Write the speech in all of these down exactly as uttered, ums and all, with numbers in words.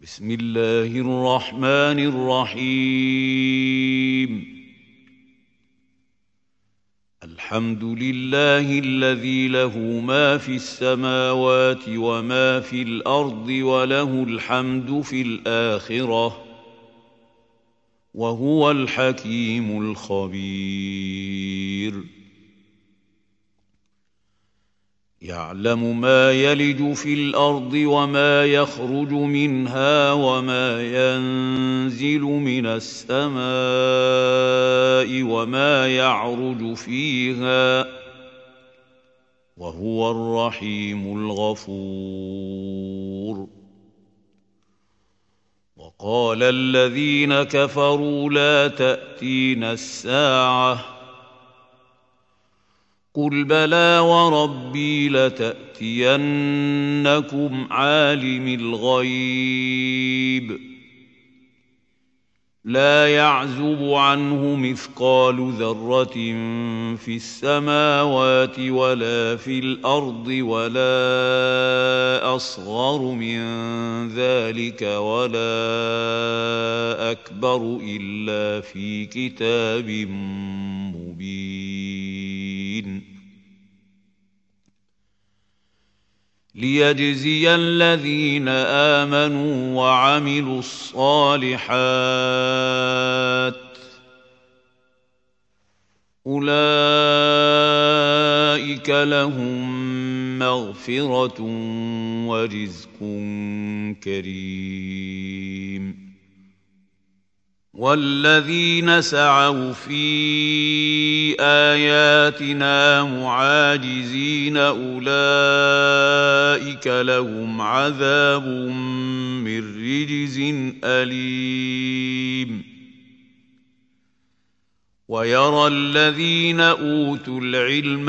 بسم الله الرحمن الرحيم. الحمد لله الذي له ما في السماوات وما في الأرض وله الحمد في الآخرة وهو الحكيم الخبير. يعلم ما يلج في الأرض وما يخرج منها وما ينزل من السماء وما يعرج فيها وهو الرحيم الغفور. وقال الذين كفروا لا تأتينا الساعة قل بلى وربي لتأتينكم عالم الغيب لا يعزب عنه مثقال ذرة في السماوات ولا في الأرض ولا أصغر من ذلك ولا أكبر إلا في كتاب مبين. ليجزي الذين آمنوا وعملوا الصالحات أولئك لهم مغفرة ورزق كريم. والذين سعوا في آياتنا معاجزين أولئك لهم عذاب من رجز أليم. ويرى الذين أوتوا العلم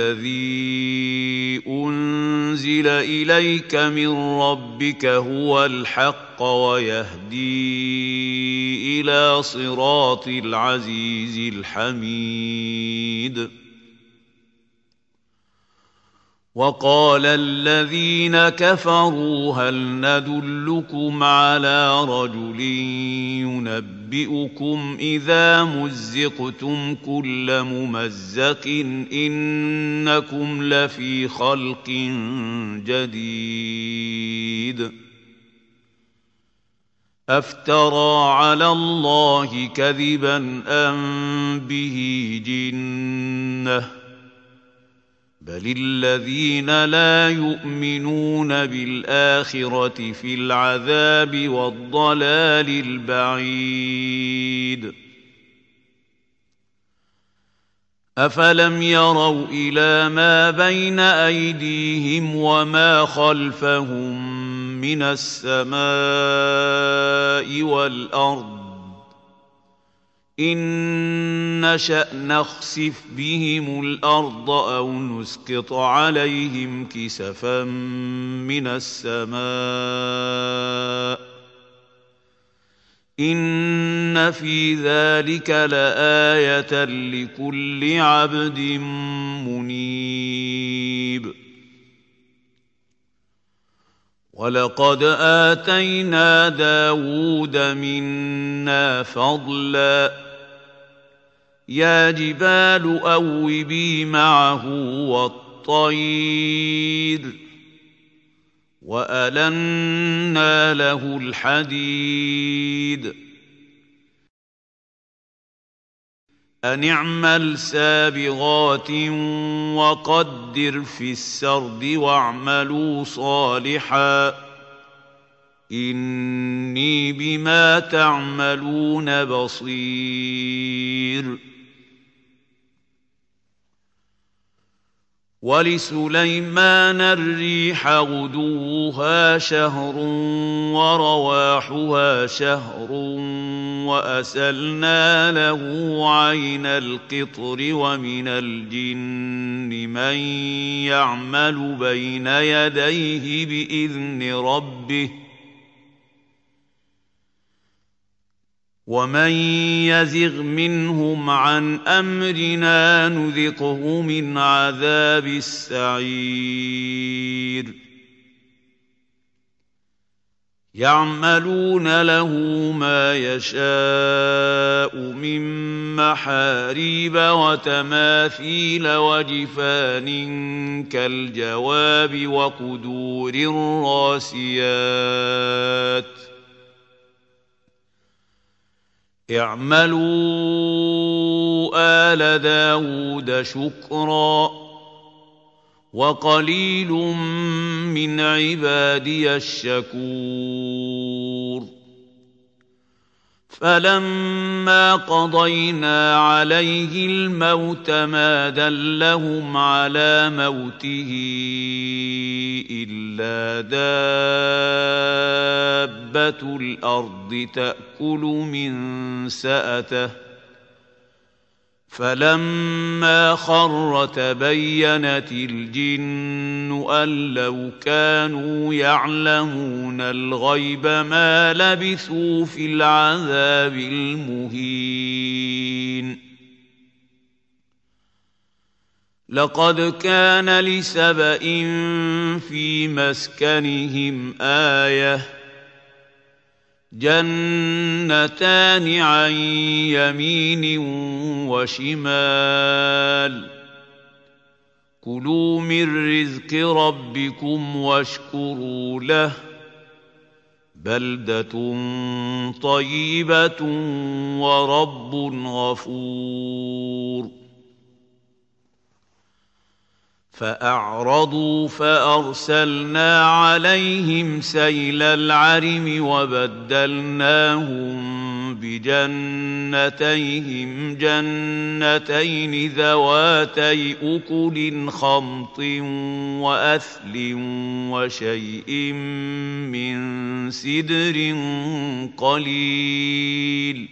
الذي أنزل إليك من ربك هو الحق ويهدي إلى صراط العزيز الحميد. وقال الذين كفروا هل ندلكم على رجل ينبئكم إذا مزقتم كل ممزق إنكم لفي خلق جديد. أفترى على الله كذبا أم به جنة بل الذين لا يؤمنون بالآخرة في العذاب والضلال البعيد. أفلم يروا إلى ما بين أيديهم وما خلفهم من السماء والأرض إن نشأ نخسف بهم الأرض أو نسقط عليهم كسفا من السماء إن في ذلك لآية لكل عبد منيب. ولقد آتينا داود منا فضلا يا جبال أوبي معه والطير وألنا له الحديد أن اعمل سابغات وقدر في السرد واعملوا صالحا إني بما تعملون بصير. ولسليمان الريح غدوها شهر ورواحها شهر وأسلنا له عين القطر ومن الجن من يعمل بين يديه بإذن ربه ومن يزغ منهم عن أمرنا نذقه من عذاب السعير. يعملون له ما يشاء من محاريب وتماثيل وجفان كالجواب وقدور الراسيات اعملوا آل داود شكرا وقليل من عبادي الشكور فلما قضينا عليه الموت ما دلهم على موته إلا دابة الأرض تأكل من سأته فلما خر تبينت الجن أن لو كانوا يعلمون الغيب ما لبثوا في العذاب المهين لقد كان لسبإ في مسكنهم آية جنتان عن يمين وشمال كلوا من رزق ربكم واشكروا له بلدة طيبة ورب غفور فأعرضوا فأرسلنا عليهم سيل العرم وبدلناهم بجنتيهم جنتين ذواتي أكل خمط وأثل وشيء من سدر قليل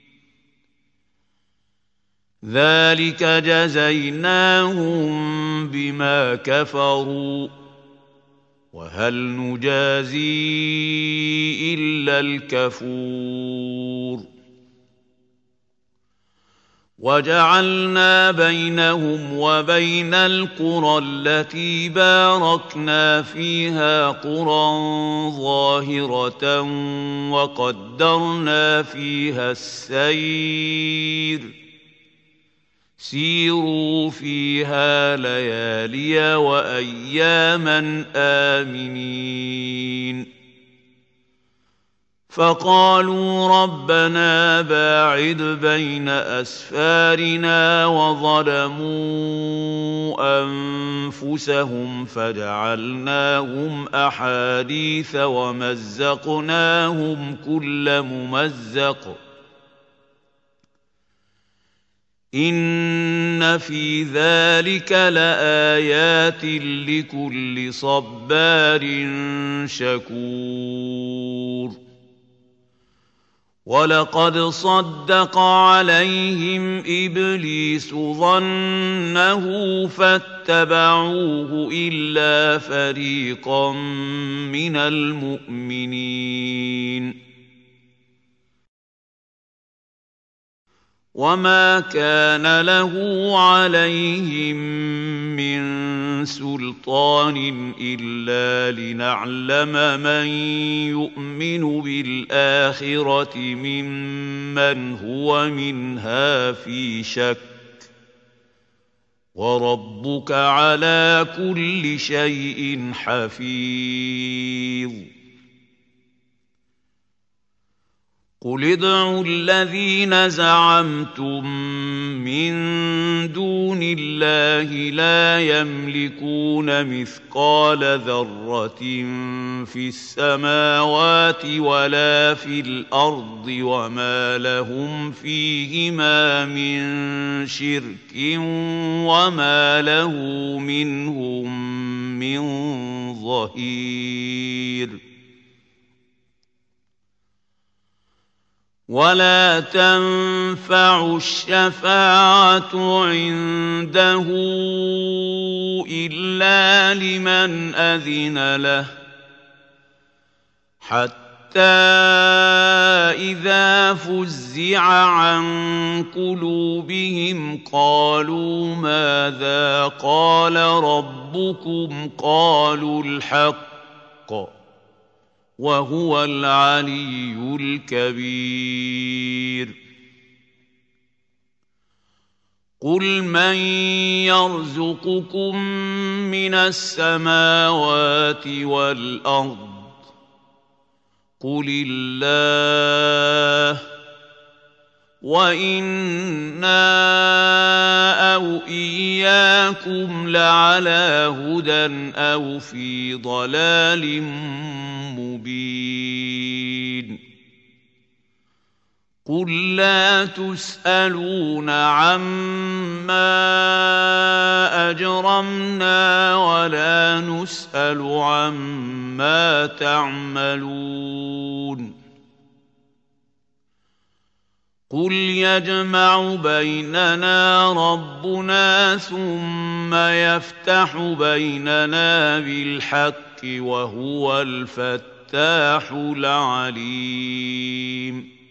ذلك جزيناهم بما كفروا وهل نجازي إلا الكفور وجعلنا بينهم وبين القرى التي باركنا فيها قرى ظاهرة وقدرنا فيها السير سيروا فيها ليالي وأياما آمنين فقالوا ربنا باعد بين أسفارنا وظلموا أنفسهم فجعلناهم أحاديث ومزقناهم كل ممزق إن في ذلك لآيات لكل صبار شكور ولقد صدق عليهم إبليس ظنه فاتبعوه إلا فريقا من المؤمنين وما كان له عليهم من سلطان إلا لنعلم من يؤمن بالآخرة ممن هو منها في شك وربك على كل شيء حفيظ قل ادعوا الذين زعمتم من دون الله لا يملكون مثقال ذرة في السماوات ولا في الأرض وما لهم فيهما من شرك وما له منهم من ظهير ولا تنفع الشفاعة عنده إلا لمن أذن له حتى إذا فزع عن قلوبهم قالوا ماذا قال ربكم قالوا الحق وهو العلي الكبير. قل من يرزقكم من السماوات والأرض قل الله وإنا أو إياكم لعلى هدى أو في ضلال مبين. قل لا تسألون عما أجرمنا ولا نسأل عما تعملون. قل يجمع بيننا ربنا ثم يفتح بيننا بالحق وهو الفتاح العليم.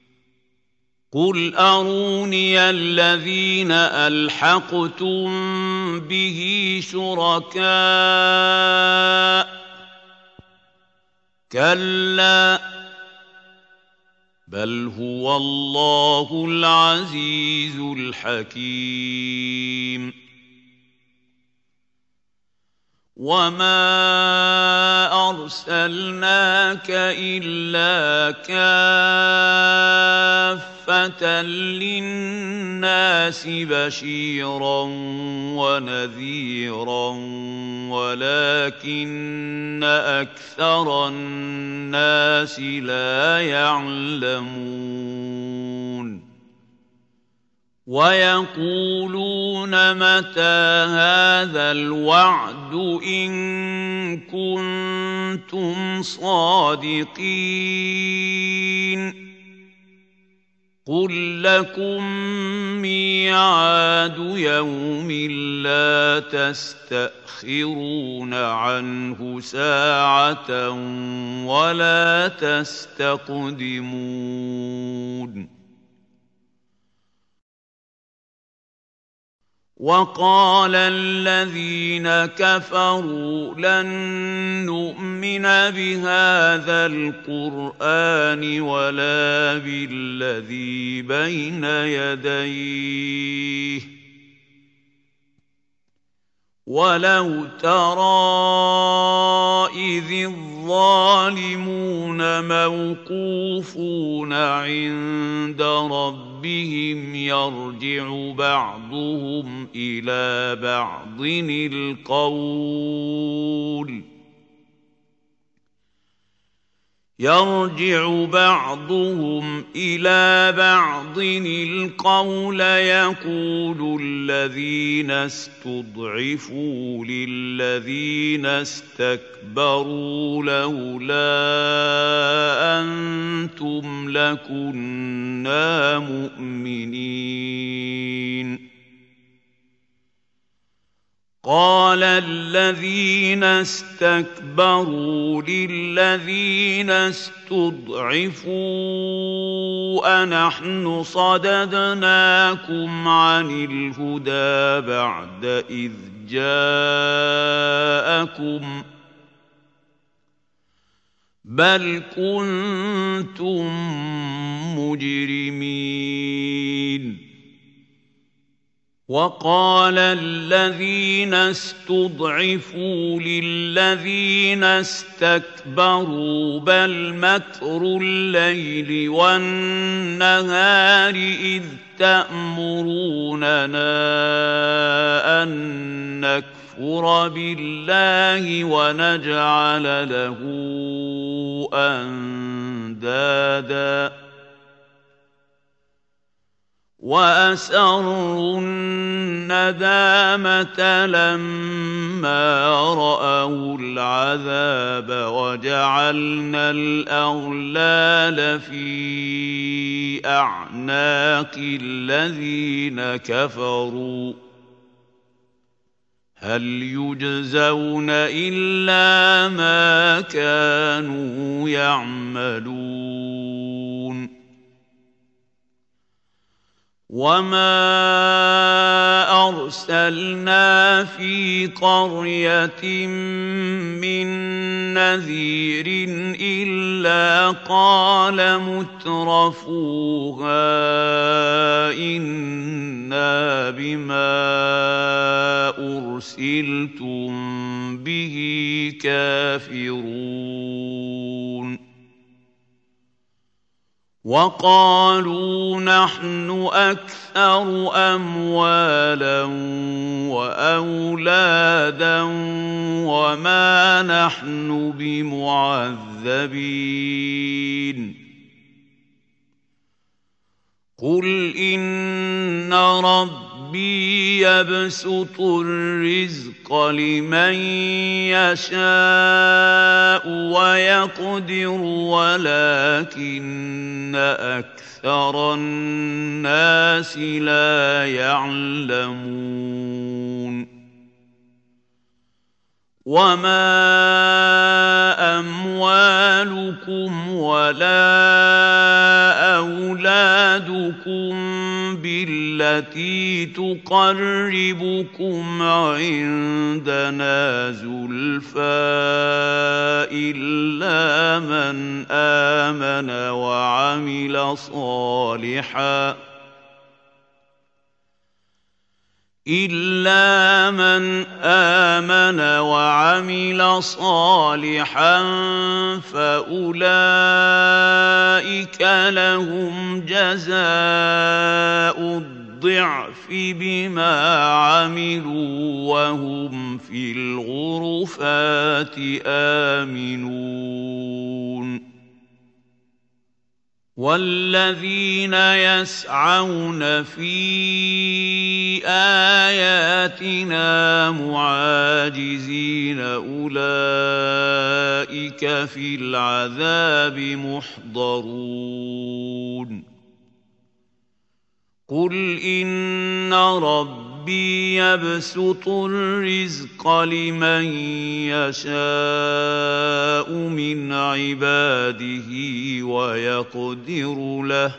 قل أروني الذين ألحقتم به شركاء كلا بل هو الله العزيز الحكيم. وما أرسلناك إلا كافة للناس بشيرا ونذيرا ولكن أكثر الناس لا يعلمون. ويقولون متى هذا الوعد إن كنتم صادقين. قل لكم ميعاد يوم لا تستأخرون عنه ساعة ولا تستقدمون. وقال الذين كفروا لن نؤمن بهذا القرآن ولا بالذي بين يديه ولو ترى إذ الظالمون موقوفون عند ربهم يرجع بعضهم إلى بعض القول يرجع بعضهم إلى بعض القول يقول الذين استضعفوا للذين استكبروا لولا أنتم لكنا مؤمنين. قال الذين استكبروا للذين استضعفوا أنحن صددناكم عن الهدى بعد إذ جاءكم بل كنتم مجرمين. وقال الذين استضعفوا للذين استكبروا بل مكر الليل والنهار إذ تأمروننا أن نكفر بالله ونجعل له أندادا وأسروا الندامة لما رأوا العذاب وجعلنا الأغلال في أعناق الذين كفروا هل يجزون إلا ما كانوا يعملون. وما أرسلنا في قرية من نذير إلا قال مترفوها إنا بما أرسلتم به كافرون وقالوا نحن أكثر أموالا وأولادا وما نحن بمعذبين قل إن ربي يبسط الرزق لمن يشاء ويقدر ولكن أكثر الناس لا يعلمون وما أموالكم ولا أولادكم بالتي تقربكم عندنا زلفى إلا من آمن وعمل صالحاً إلا من آمن وعمل صالحا فأولئك لهم جزاء الضعف بما عملوا وهم في الغرفات آمنون والذين يسعون في آياتنا معاجزين أولئك في العذاب محضرون قل إن ربي يبسط الرزق لمن يشاء من عباده ويقدر له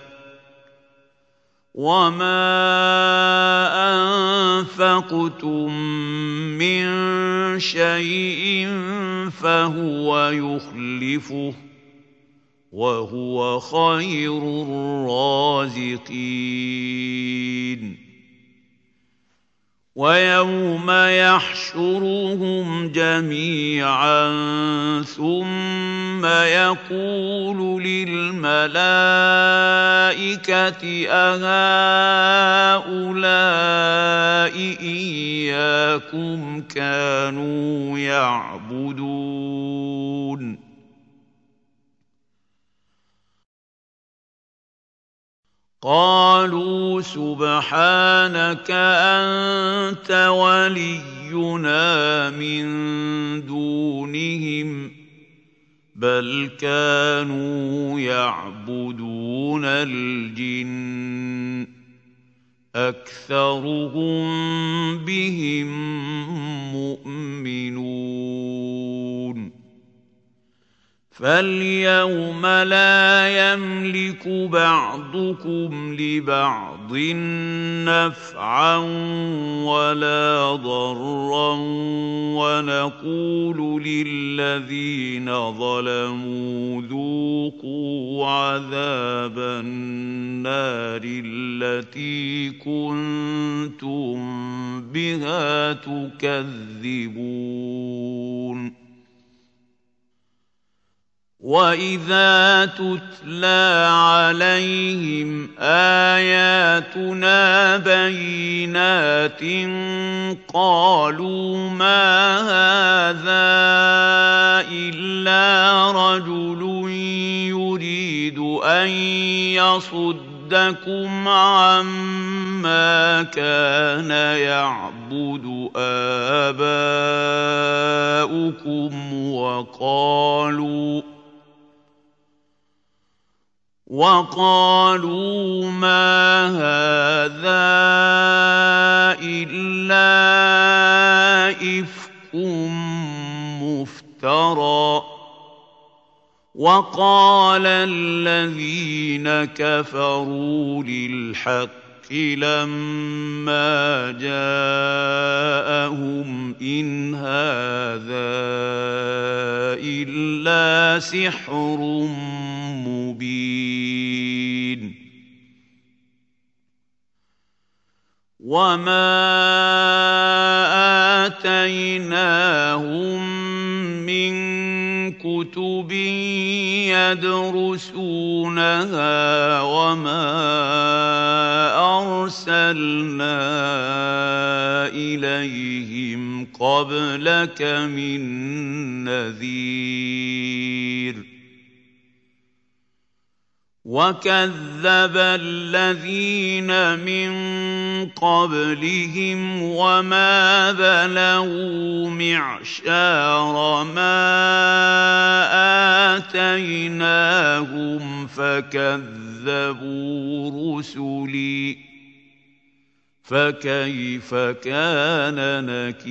وما أنفقتم من شيء فهو يخلفه وهو خير الرازقين ويوم يحشرهم جميعا ثم يقول للملائكة أهؤلاء إياكم كانوا يعبدون قالوا سبحانك أنت ولينا من دونهم بل كانوا يعبدون الجن أكثرهم بهم مؤمنون فاليوم لا يملك بعضكم لبعض نفعا ولا ضرا ونقول للذين ظلموا ذوقوا عذاب النار التي كنتم بها تكذبون وَإِذَا تُتْلَىٰ عَلَيْهِمْ آيَاتُنَا بَيِّنَاتٍ قَالُوا مَا هَٰذَا إِلَّا رَجُلٌ يُرِيدُ أَن يَصُدَّكُمْ عَمَّا كَانَ يَعْبُدُ آبَاؤُكُمْ وَقَالُوا وَقَالُوا مَا هَٰذَا إِلَّا إِفْكٌ مُّفْتَرًى وَقَالَ الَّذِينَ كَفَرُوا لِلْحَقِّ لما جاءهم إن هذا إلا سحر مبين وما آتيناهم من كتب يدرسونها وما أرسلنا إليهم قبلك من نذير وكذب الذين من قبلهم وما بلغوا معشار ما آتيناهم فكذبوا رسلي فكيف كان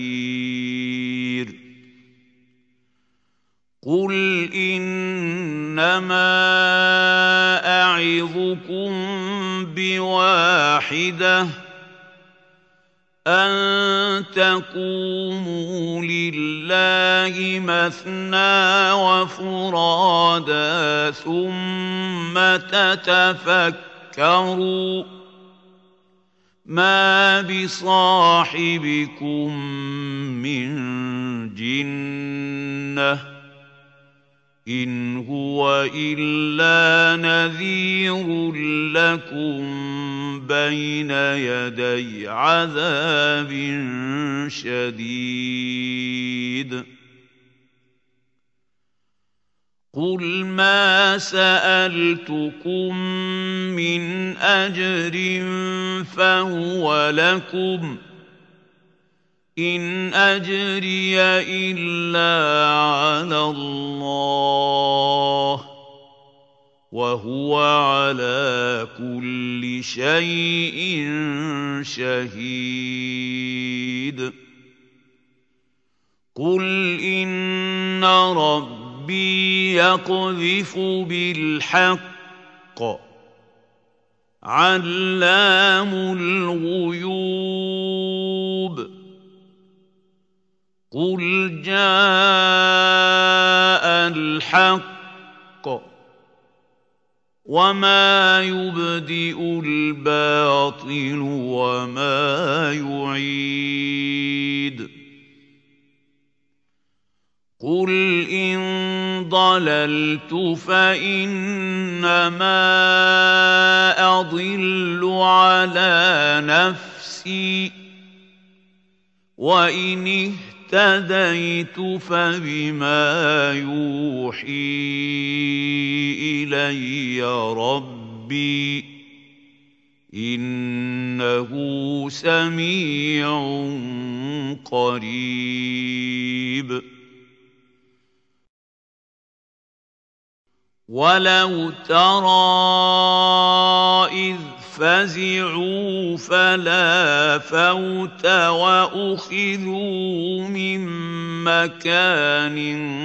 نكير قل إنما أعظكم بواحدة أن تقوموا لله مثنى وفرادا ثم تتفكروا ما بصاحبكم من جنة إن هو إلا نذير لكم بين يدي عذاب شديد قل ما سألتكم من أجر فهو لكم إن أجري إلا على الله وهو على كل شيء شهيد قل إن ربي يقذف بالحق علام الغيوب قل جاء الحق وما يبدئ الباطل وما يعيد قل إن ضللت فإنما أضل على نفسي وإن اهتديت فبما يوحي إلي ربي إنه سميع قريب ولو ترى إذ فزعوا فلا فوت وأخذوا من مكان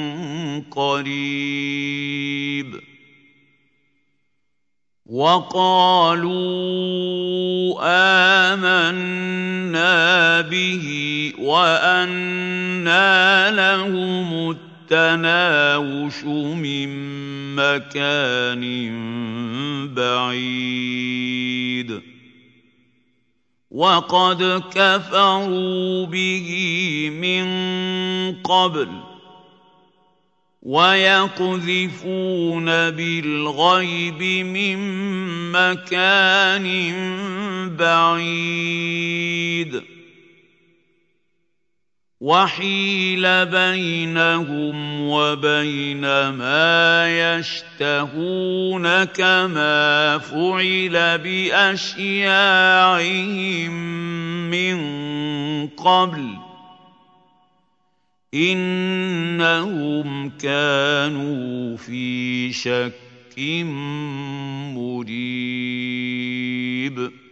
قريب وقالوا آمنا به وأنى لهم التناوش من مكان بعيد وقد كفروا به من قبل ويقذفون بالغيب من مكان بعيد وحيل بينهم وبين ما يشتهون كما فعل بأشياعهم من قبل إنهم كانوا في شك مريب